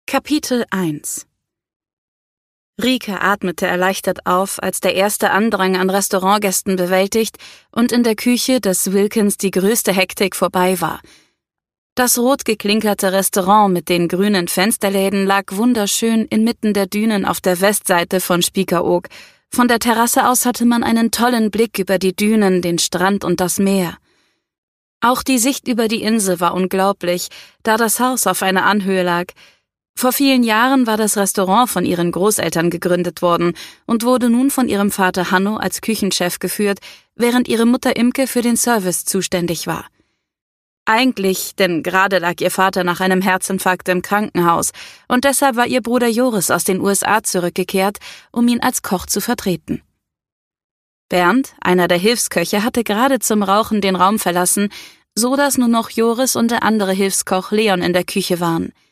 Kapitel 1 Rike atmete erleichtert auf, als der erste Andrang an Restaurantgästen bewältigt und in der Küche des Wilkins die größte Hektik vorbei war. Das rot geklinkerte Restaurant mit den grünen Fensterläden lag wunderschön inmitten der Dünen auf der Westseite von Spiekeroog. Von der Terrasse aus hatte man einen tollen Blick über die Dünen, den Strand und das Meer. Auch die Sicht über die Insel war unglaublich, da das Haus auf einer Anhöhe lag. Vor vielen Jahren war das Restaurant von ihren Großeltern gegründet worden und wurde nun von ihrem Vater Hanno als Küchenchef geführt, während ihre Mutter Imke für den Service zuständig war. Eigentlich, denn gerade lag ihr Vater nach einem Herzinfarkt im Krankenhaus und deshalb war ihr Bruder Joris aus den USA zurückgekehrt, um ihn als Koch zu vertreten. Bernd, einer der Hilfsköche, hatte gerade zum Rauchen den Raum verlassen, so dass nur noch Joris und der andere Hilfskoch Leon in der Küche waren.